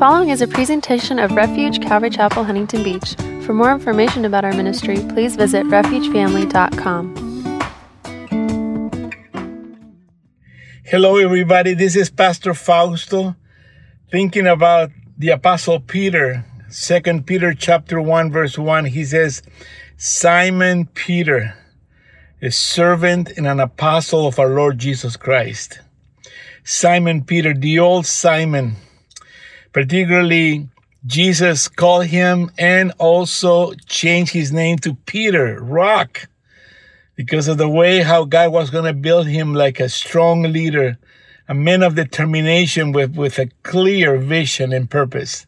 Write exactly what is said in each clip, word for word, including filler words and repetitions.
following is a presentation of Refuge Calvary Chapel, Huntington Beach. For more information about our ministry, please visit refuge family dot com. Hello, everybody. This is Pastor Fausto, thinking about the Apostle Peter. Second Peter chapter one, verse one, he says, Simon Peter, a servant and an apostle of our Lord Jesus Christ. Simon Peter, the old Simon. Particularly, Jesus called him and also changed his name to Peter, Rock, because of the way how God was going to build him like a strong leader, a man of determination with, with a clear vision and purpose.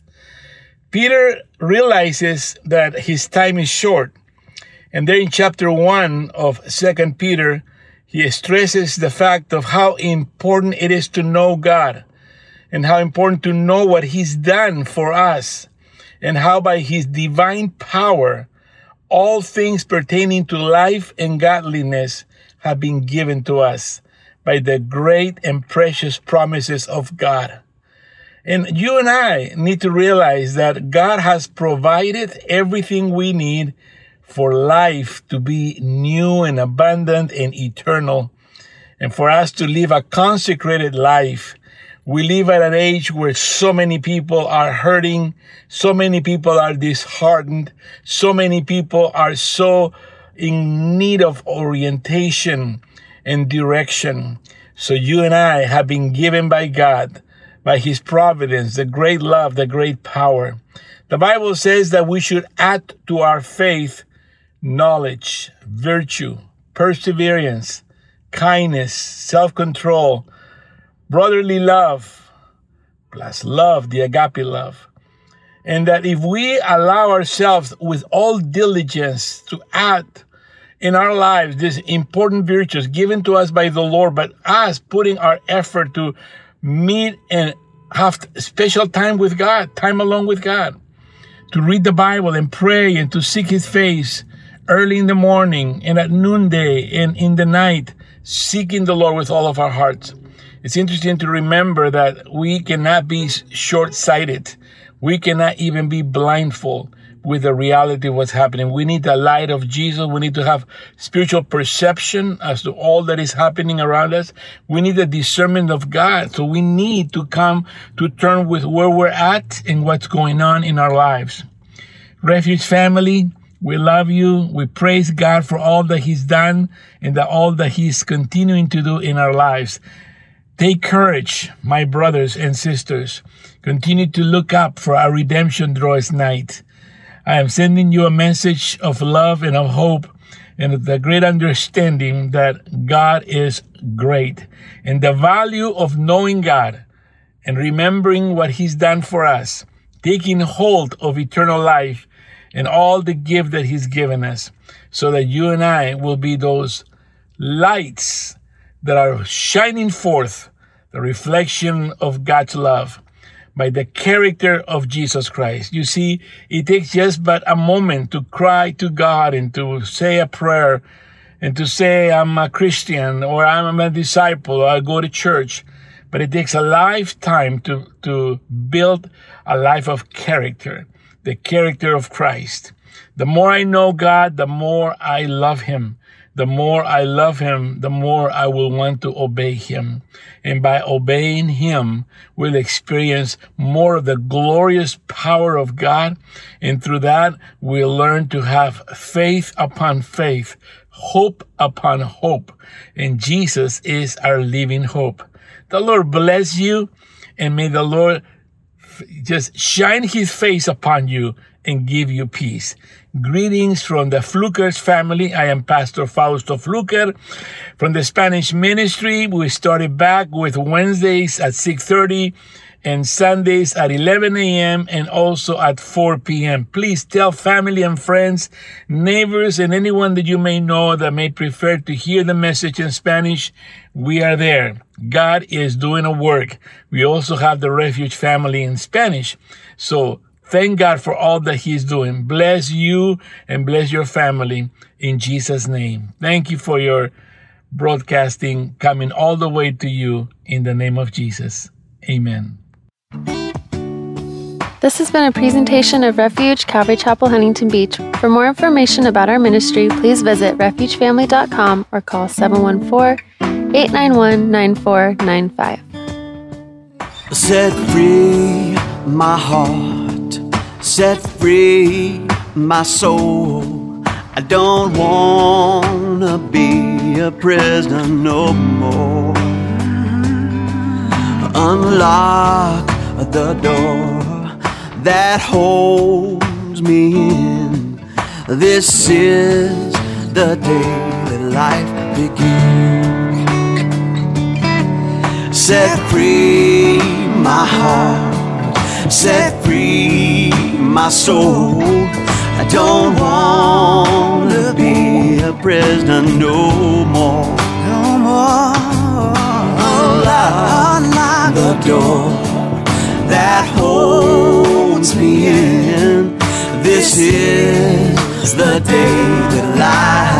Peter realizes that his time is short. And there in chapter one of Second Peter, he stresses the fact of how important it is to know God and how important to know what he's done for us and how by his divine power, all things pertaining to life and godliness have been given to us by the great and precious promises of God. And you and I need to realize that God has provided everything we need for life to be new and abundant and eternal, and for us to live a consecrated life. We live at an age where so many people are hurting, so many people are disheartened, so many people are so in need of orientation and direction. So you and I have been given by God, by his providence, the great love, the great power. The Bible says that we should add to our faith knowledge, virtue, perseverance, kindness, self-control, brotherly love, plus love, the agape love. And that if we allow ourselves with all diligence to add in our lives these important virtues given to us by the Lord, but us putting our effort to meet and have special time with God, time alone with God, to read the Bible and pray and to seek his face early in the morning and at noonday and in the night, seeking the Lord with all of our hearts. It's interesting to remember that we cannot be short-sighted. We cannot even be blindfolded with the reality of what's happening. We need the light of Jesus. We need to have spiritual perception as to all that is happening around us. We need the discernment of God. So we need to come to terms with where we're at and what's going on in our lives. Refuge family, we love you. We praise God for all that he's done and that all that he's continuing to do in our lives. Take courage, my brothers and sisters. Continue to look up, for our redemption draws nigh. I am sending you a message of love and of hope and the great understanding that God is great. And the value of knowing God and remembering what he's done for us, taking hold of eternal life and all the gift that he's given us, so that you and I will be those lights that are shining forth the reflection of God's love by the character of Jesus Christ. You see, it takes just but a moment to cry to God and to say a prayer and to say, I'm a Christian or I'm a disciple or I go to church. But it takes a lifetime to, to build a life of character, the character of Christ. The more I know God, the more I love him. The more I love him, the more I will want to obey him. And by obeying him, we'll experience more of the glorious power of God. And through that, we'll learn to have faith upon faith, hope upon hope. And Jesus is our living hope. The Lord bless you, and may the Lord just shine his face upon you and give you peace. Greetings from the Flukers family. I am Pastor Fausto Fluker from the Spanish ministry. We started back with Wednesdays at six thirty and Sundays at eleven a.m. and also at four p.m. Please tell family and friends, neighbors, and anyone that you may know that may prefer to hear the message in Spanish. We are there. God is doing a work. We also have the Refuge family in Spanish. So thank God for all that he's doing. Bless you and bless your family in Jesus' name. Thank you for your broadcasting coming all the way to you in the name of Jesus. Amen. This has been a presentation of Refuge Calvary Chapel, Huntington Beach. For more information about our ministry, please visit refuge family dot com or call seven one four, eight nine one, nine four nine five. Set free my heart, set free my soul. I don't wanna be a prisoner no more. Unlock the door that holds me in. This is the day that life begins. Set free my heart, set free my soul. I don't wanna be a prisoner no more. No more. Unlock, unlock the door that holds me in. This is the day that life